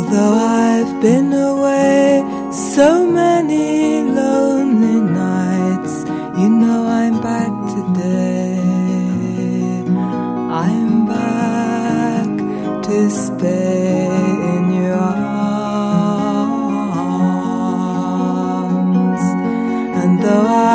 Although I've been away so many lonely nights, you know I'm back today. I'm back to stay in your arms. And though